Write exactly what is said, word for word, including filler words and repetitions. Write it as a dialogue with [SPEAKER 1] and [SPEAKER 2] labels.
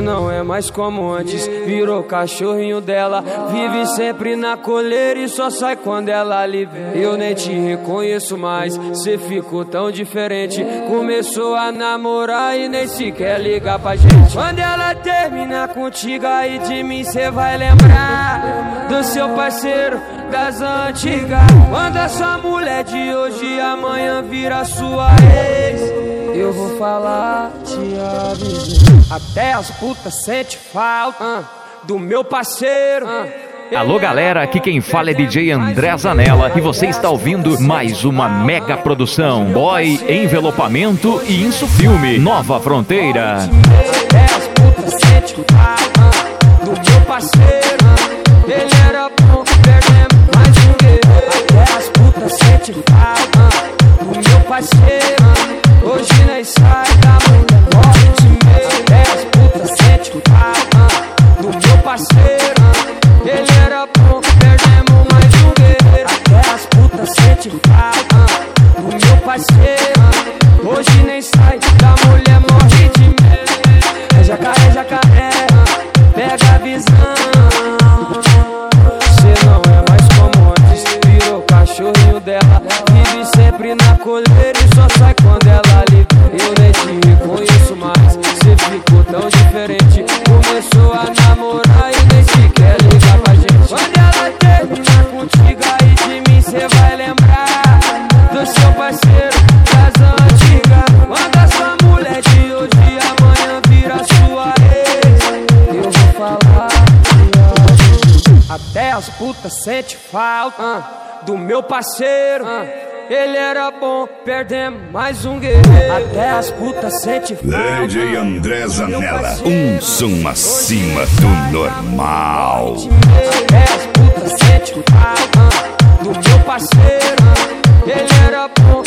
[SPEAKER 1] não é mais como antes, virou cachorrinho dela. Vive sempre na coleira e só sai quando ela lhe vê. Eu nem te reconheço mais, cê ficou tão diferente. Começou a namorar e nem sequer liga pra gente. Quando ela terminar contigo, aí de mim cê vai lembrar do seu parceiro das antigas. Quando a sua mulher de hoje amanhã vira sua ex, eu vou falar, te aviso. Até as putas sente falta uh, do meu parceiro. uh.
[SPEAKER 2] Alô galera, aqui quem fala é D J André Zanella e você está ouvindo mais uma mega produção Boy, Envelopamento e Isso Filme, Nova Fronteira.
[SPEAKER 1] Até as putas sente falta do meu parceiro. Ele era bom, perdemos mais um guerreiro. Até as putas sente falta do meu parceiro. Hoje nem sai da mulher, morre de medo. Até as putas sente falta do meu parceiro. Ele era bom, perdemos mais um guerreiro. Até as putas sente falta do meu parceiro. Hoje nem sai da mulher, morre de medo. É jacaré, jacaré, pega a visão. Cê não é mais como antes, virou cachorrinho dela. Vive sempre na coleira e só sai quando ela lhe vê. Eu nem te reconheço mais, cê ficou tão diferente. Começou a namorar e nem sequer liga pra gente. Quando ela terminar contigo, aí de mim cê vai lembrar do seu parceiro das antigas. Quando a sua mulher de hoje amanhã vira sua ex, eu vou falar, até as putas sente falta uh, do meu parceiro. uh. Ele era bom, perdemos mais um guerreiro. Até as putas sente falta
[SPEAKER 3] D J André Zanella, um som acima do normal.
[SPEAKER 1] Até as putas sente falta do meu parceiro. Ele era bom,